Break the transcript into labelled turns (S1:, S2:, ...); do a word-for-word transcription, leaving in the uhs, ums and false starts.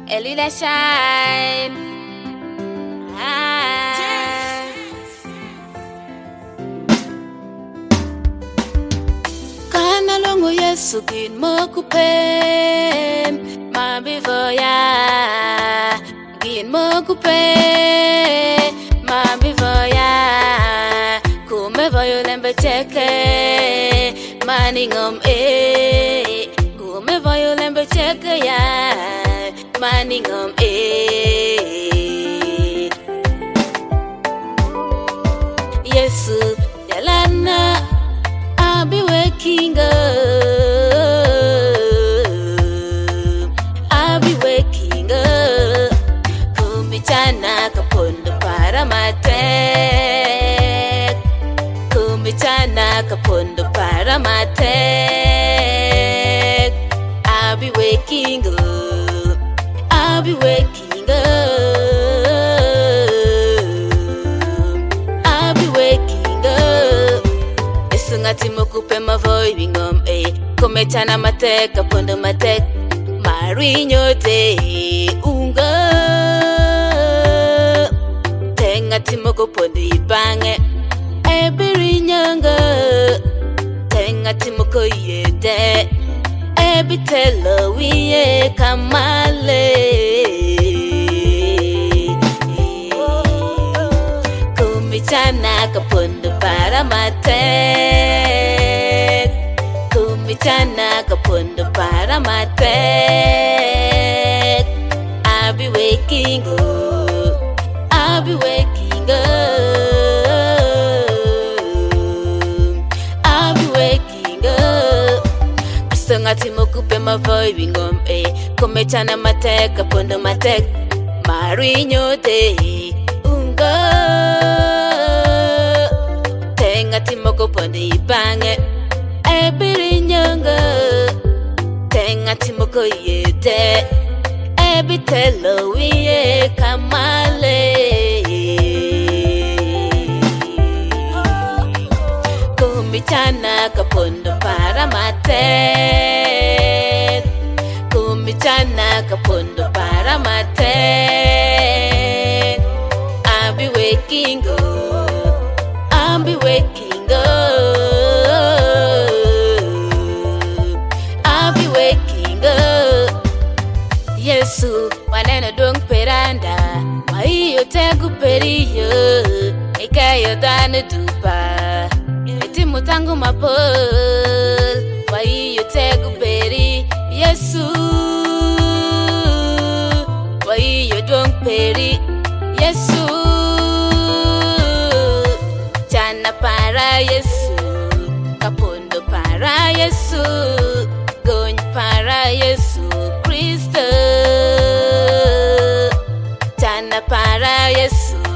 S1: Elida shine. Ah. Kana longo Yesu kin mokupem mabivoya kin mokupem mabivoya kume voyo lembe cheke maningom e kume voyo lembe cheke ya maningom e Yesu yalana I'll be waking up. I'll be waking up. Kumichana kapondo para matek. Kumichana kapondo para matek. I'll be waking up. I'll be waking up. I'll be waking up. Ngati mokupe mavoy bingom eh komechana matek kapondo matek marinyo de unga tengati mokupondi bange ebirinyanga tengati mokoyede ebitelo wiye kamale Kumichana kapondo para matek Kumichana kapondo para matek I'll be waking up I'll be waking up I'll be waking up Songati mokupe mavoy bingom eh Kumichana matek kapondo matek Marinyo de Tengati moko pondi bange ebirinyanga Tengati moko yede ebitelo wiye kamale Kumichana kapondo para matek Kumichana kapondo para matek I'll be waking up I'll be waking up I'll be waking up Yesu wanena dong peranda Maiyo tegu periyo Ikayo dane dupa Iti mutangu mapol Maiyo tegu peri Yesu Maiyo dong peri Yesu Chana para Yesu Kapondo para Yesu Gony para Yesu Kristo Chana para Yesu